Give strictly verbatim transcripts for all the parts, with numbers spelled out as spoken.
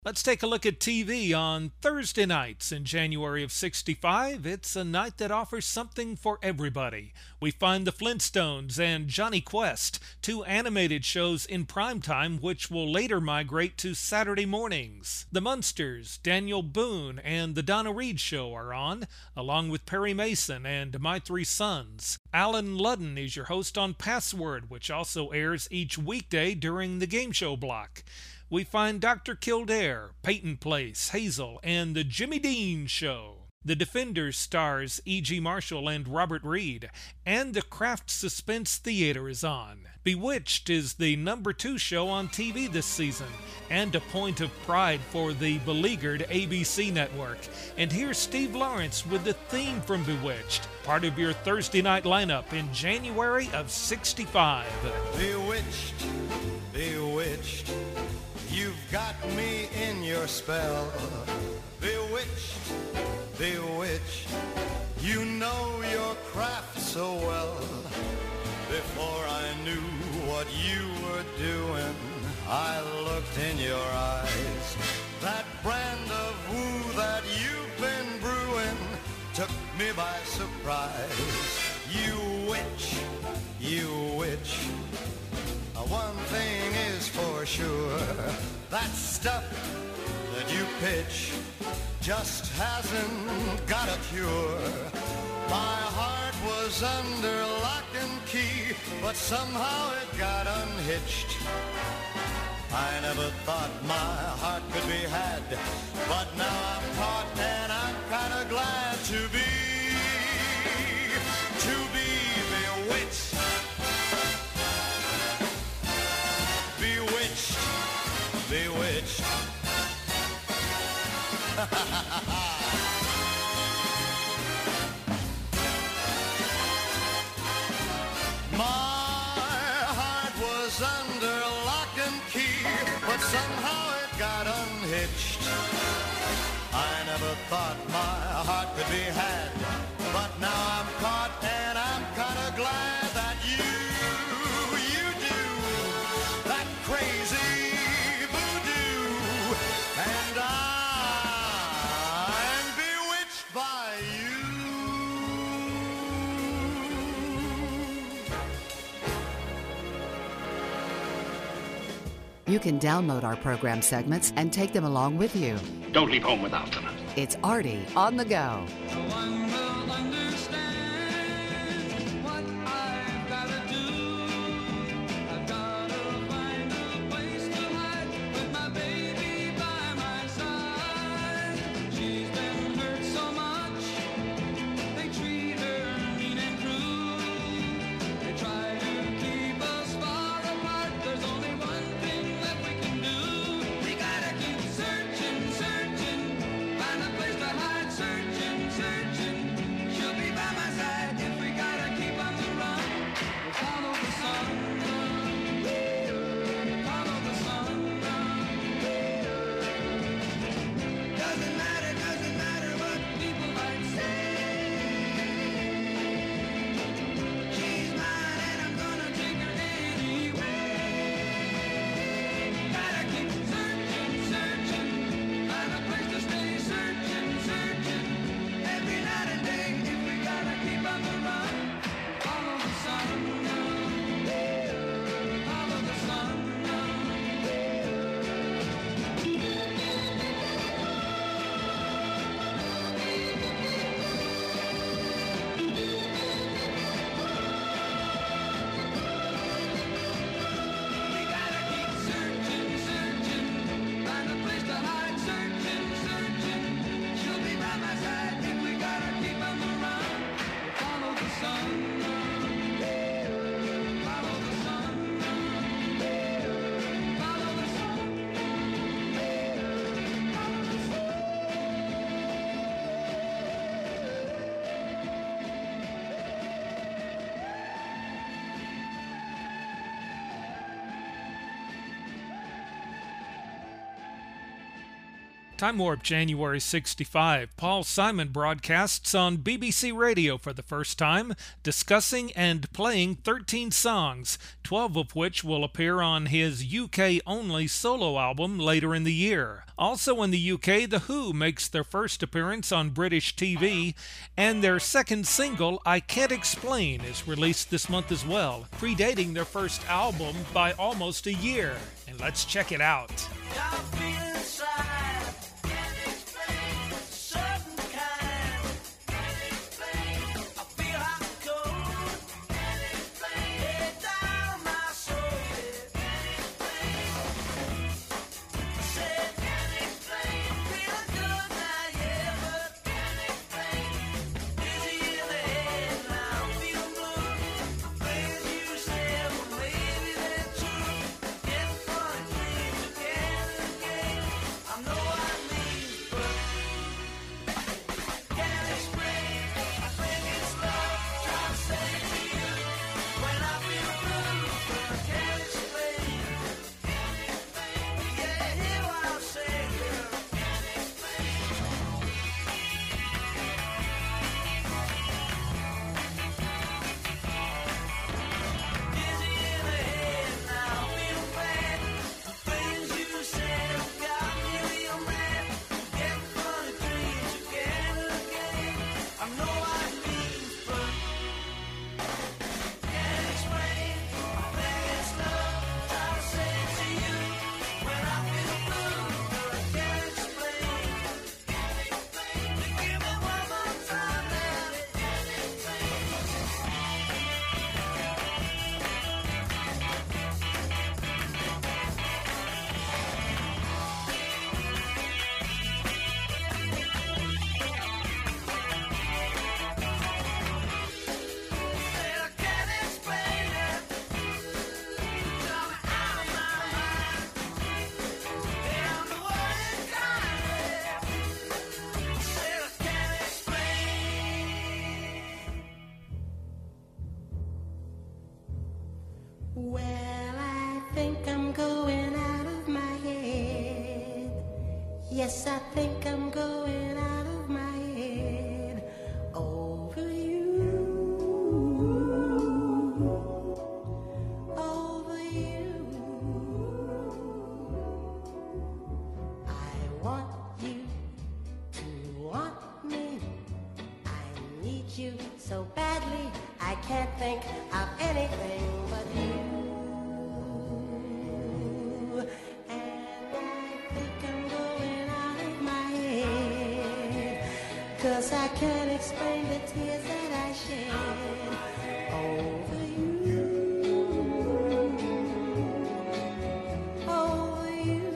Let's take a look at T V on Thursday nights in January of sixty-five. It's a night that offers something for everybody. We find the Flintstones and Johnny Quest, two animated shows in primetime which will later migrate to Saturday mornings. The Munsters, Daniel Boone, and The Donna Reed Show are on, along with Perry Mason and My Three Sons. Alan Ludden is your host on Password, which also airs each weekday during the game show block. We find Doctor Kildare, Peyton Place, Hazel, and The Jimmy Dean Show. The Defenders stars E G. Marshall and Robert Reed, and the Kraft Suspense Theater is on. Bewitched is the number two show on T V this season, and a point of pride for the beleaguered A B C network. And here's Steve Lawrence with the theme from Bewitched, part of your Thursday night lineup in January of sixty-five. Bewitched, bewitched, you've got me in your spell. Bewitched, bewitched, you know your craft so well. Before I knew what you were doing, I looked in your eyes. That brand of woo that you've been brewing took me by surprise. You witch, you witch, one thing is for sure, that stuff that you pitch just hasn't got a cure. My heart was under lock and key, but somehow it got unhitched. I never thought my heart could be had, but now I'm caught and I'm kinda glad to be, to be bewitched. Bewitched, bewitched. My heart was under lock and key, but somehow it got unhitched. I never thought my heart could be had, but now I'm caught and I'm kinda glad that you, you do that crazy voodoo, and I'm bewitched by you. You can download our program segments and take them along with you. Don't leave home without them. It's Artie on the go. No one will understand what I've gotta do. I've gotta find a place to hide with my baby by my side. She's been hurt so much, they treat her mean and cruel. They try to keep us far apart. There's only one thing that we can do. We gotta keep searching, searching, find a place to hide, searching, searching. Time Warp, January sixty-five. Paul Simon broadcasts on B B C Radio for the first time, discussing and playing thirteen songs, twelve of which will appear on his U K-only solo album later in the year. Also in the U K, The Who makes their first appearance on British T V, and their second single, I Can't Explain, is released this month as well, predating their first album by almost a year. And let's check it out. Well, I think I'm going out of my head. Yes, I think I'm going out of my head over you, over you. I want you to want me. I need you so badly, I can't think of anything but you. And I think I'm going out of my head, 'cause I can't explain the tears that I shed over you, over you.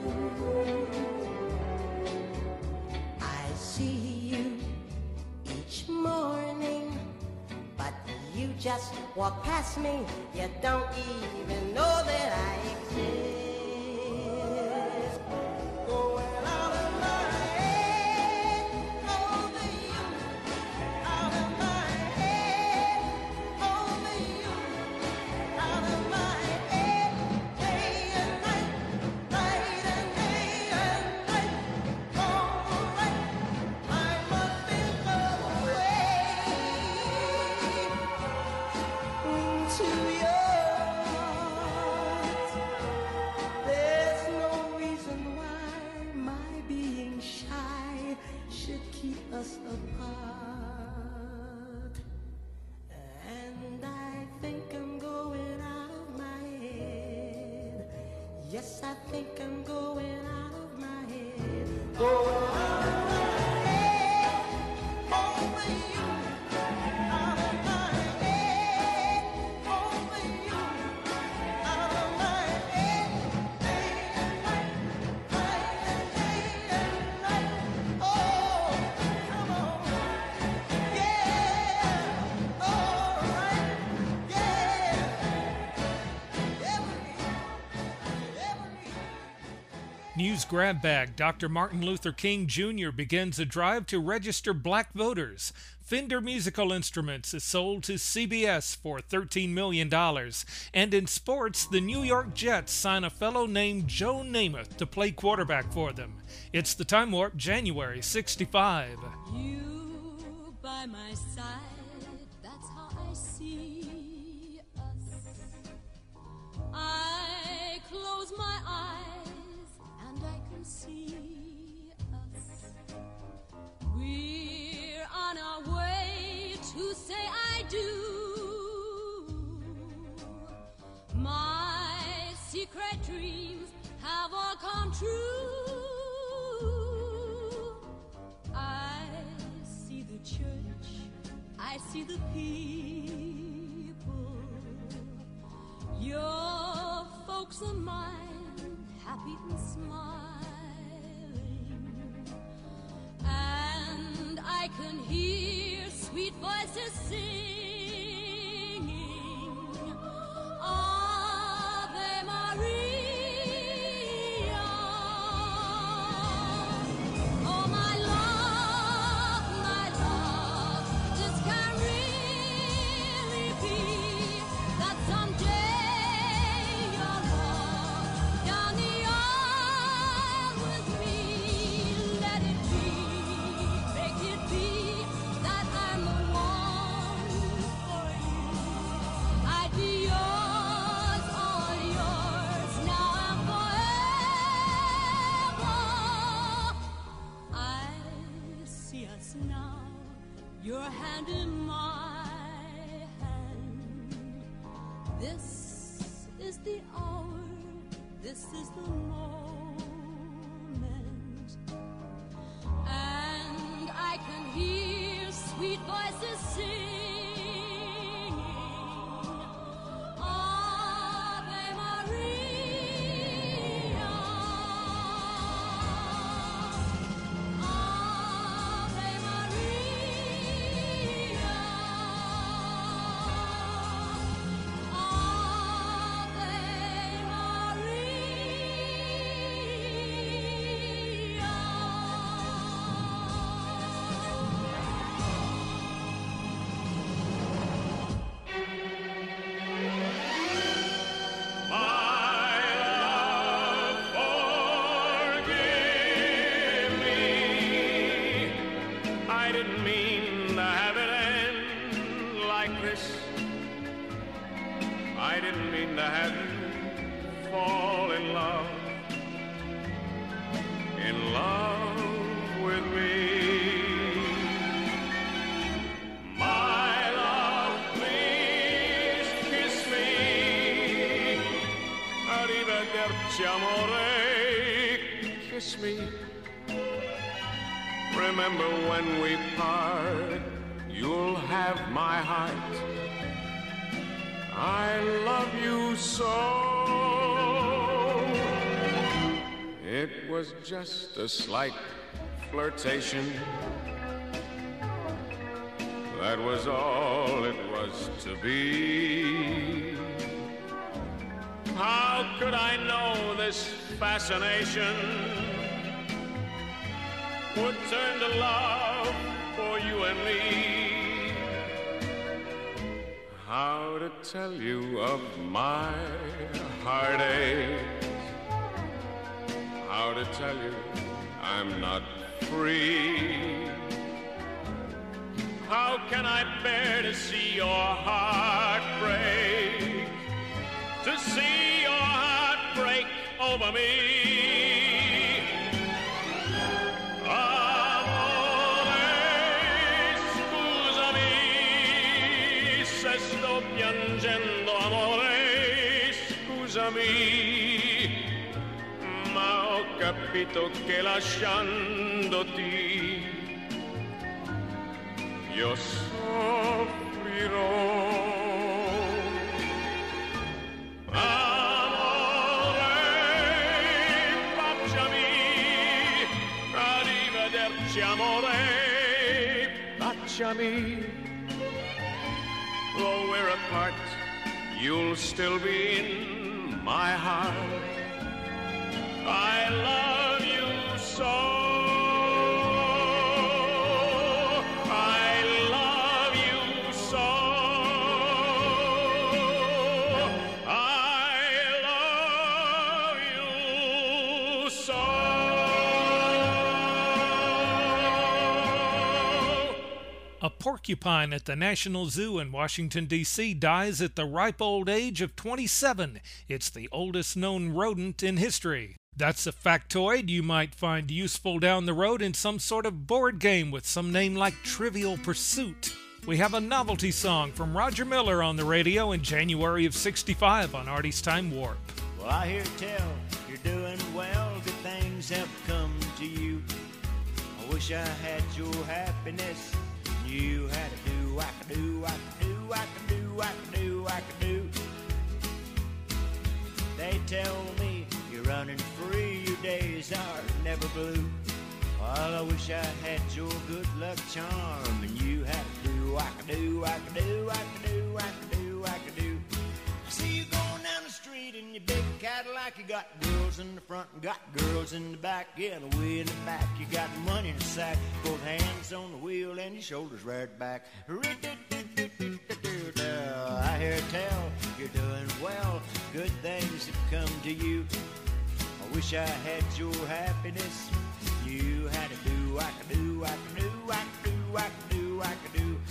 I see you each morning, but you just walk past me. You don't even know that I exist. Going out of my head over you, out of my head over you, out of my head day and night, night and day and night. All right, I must be away to yours. There's no reason why my being shy should keep us apart. And I think I'm going out of my head. Yes, I think I'm going out of my head. Going out of my head over you, out of my head over you, out of my head day and night, night and day and night. Oh, come on, yeah, all right, yeah, every, every. News grab bag. Doctor Martin Luther King Junior begins a drive to register black voters. Fender Musical Instruments is sold to C B S for thirteen million dollars. And in sports, the New York Jets sign a fellow named Joe Namath to play quarterback for them. It's the Time Warp, January sixty-five. You by my side, that's how I see us. I close my eyes and I can see us. We're on our way to say I do. My secret dreams have all come true. I see the church, I see the people. Your folks and mine, happy and smiling. And I can hear sweet voices singing Ave Maria. Oh my love, my love, this can really be that someday you'll walk down the aisle with me. Let it be, make it be that I'm the one for you. I'd be yours, all yours, now and forever. I see us now, your hand in my hand. This is the hour, this is the moment. And I can hear sweet voices singing Ave Maria. Ave Maria. I didn't mean to have it end like this. I didn't mean to have you fall in love, in love with me. My love, please kiss me. Arrivederci, amore, kiss me. Remember when we part, you'll have my heart. I love you so. It was just a slight flirtation. That was all it was to be. How could I know this fascination would turn to love for you and me? How to tell you of my heartache? How to tell you I'm not free? How can I bear to see your heart break? To see your heart break over me? Piangendo amore, scusami, ma ho capito che lasciandoti io soffrirò. Amore, baciami, arrivederci amore, baciami. Though we're apart, you'll still be in my heart. I love you so. I love you so. I love you so. A porcupine at the National Zoo in Washington, D C dies at the ripe old age of twenty-seven. It's the oldest known rodent in history. That's a factoid you might find useful down the road in some sort of board game with some name like Trivial Pursuit. We have a novelty song from Roger Miller on the radio in January of sixty-five on Artie's Time Warp. Well, I hear tell you're doing well, good things have come to you. I wish I had your happiness. You had to do, I could do, I could do, I could do, I could do, I could do. They tell me you're running free, your days are never blue. Well, I wish I had your good luck charm, and you had to do, I could do, I could do, I could do, I could do, I could do. I see you going down the street in your big Cadillac. You got girls in the front and got girls in the back. Yeah, and way in the back you got money in the sack. Both hands on the wheel and your shoulders right back. I hear tell you're doing well, good things have come to you. I wish I had your happiness. You had to do, I could do, I could do, I could do, I could do, I could do.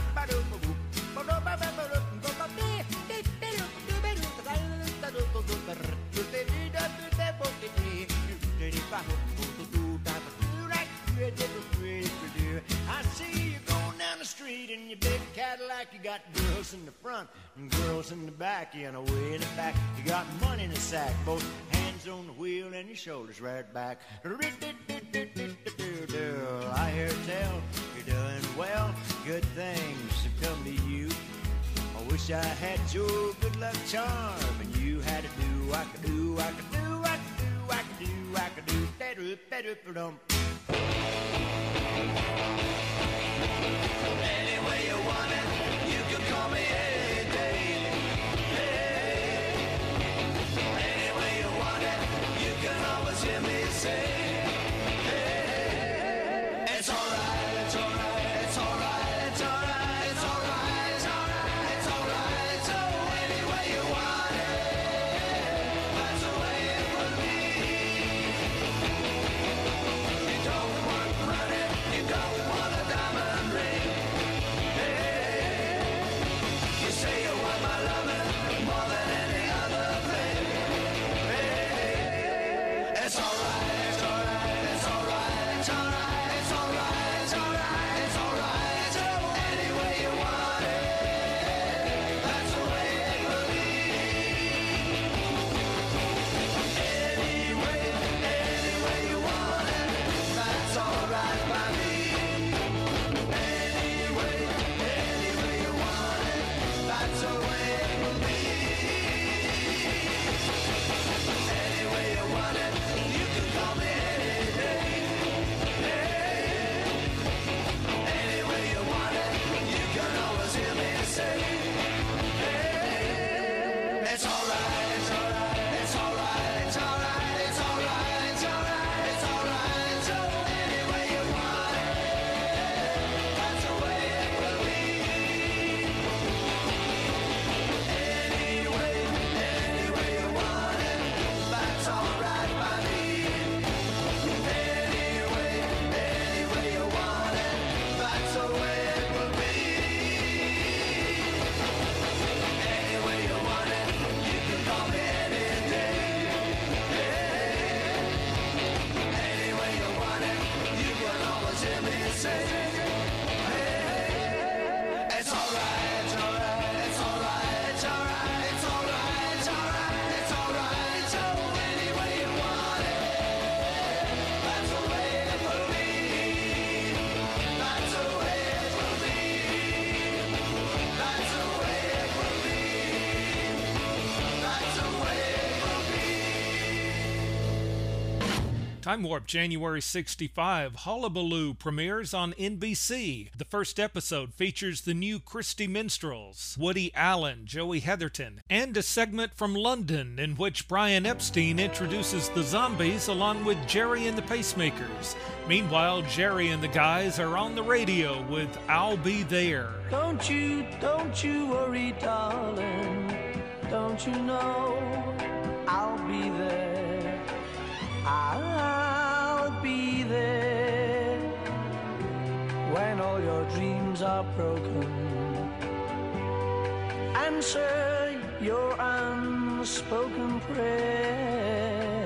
I see you going down the street in your big Cadillac. You got girls in the front and girls in the back. You know, way in the back you got money in the sack. Both hands on the wheel and your shoulders right back. I hear tell you're doing well, good things have come to you. I wish I had your good luck charm, and you had to do, I could do, I could do, I could do, I could do, I could do, better, better, better. Any way you want it, you can call me any day. Hey, any way you want it, you can always hear me say. Hey, it's alright, it's alright, it's alright, it's alright, it's alright, it's alright, it's alright. So any way you want it, that's the way it would be. You don't want money, you don't want a diamond ring. Hey, you say you want my Time Warp January sixty-five, Hullabaloo premieres on N B C. The first episode features the new Christy Minstrels, Woody Allen, Joey Heatherton, and a segment from London in which Brian Epstein introduces the Zombies along with Jerry and the Pacemakers. Meanwhile, Jerry and the guys are on the radio with I'll Be There. Don't you, don't you worry, darling. Don't you know I'll be there. I'll be there when all your dreams are broken. Answer your unspoken prayer.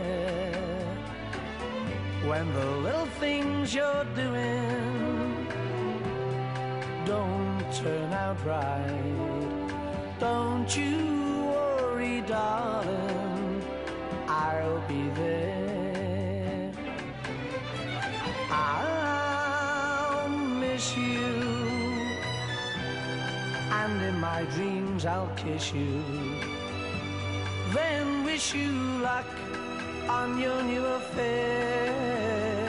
When the little things you're doing don't turn out right, don't you worry, darling, I'll be there. I'll miss you, and in my dreams I'll kiss you, then wish you luck on your new affair.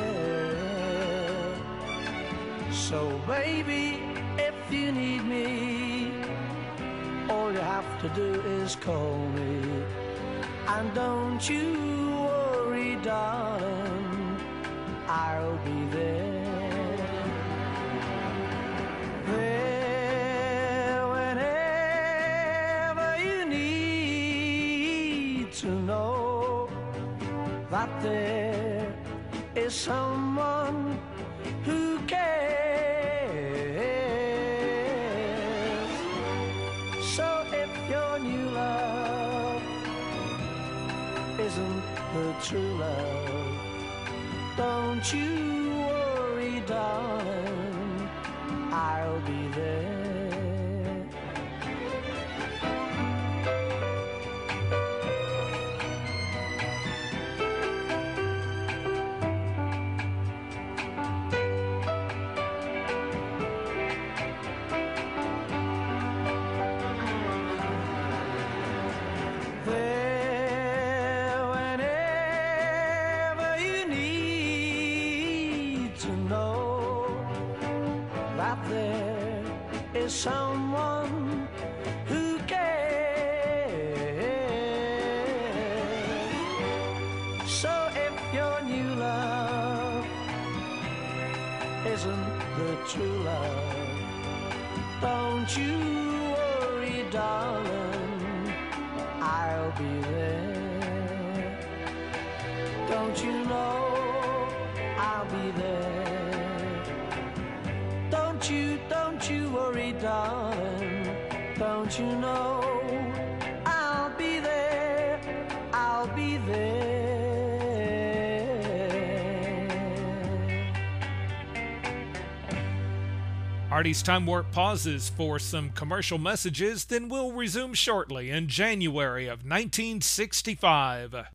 So baby, if you need me, all you have to do is call me. And don't you worry, darling, I'll be there. There whenever you need to know that there is someone who cares. So if your new love isn't the true love, don't you worry, darling, I'll be there. Someone who cares. So if your new love isn't the true love, don't you worry, darling, I'll be there. Don't you know I'll be there? Don't you, don't you worry, darling, don't you know I'll be there, I'll be there. Artie's Time Warp pauses for some commercial messages, then we'll resume shortly in January of nineteen sixty-five.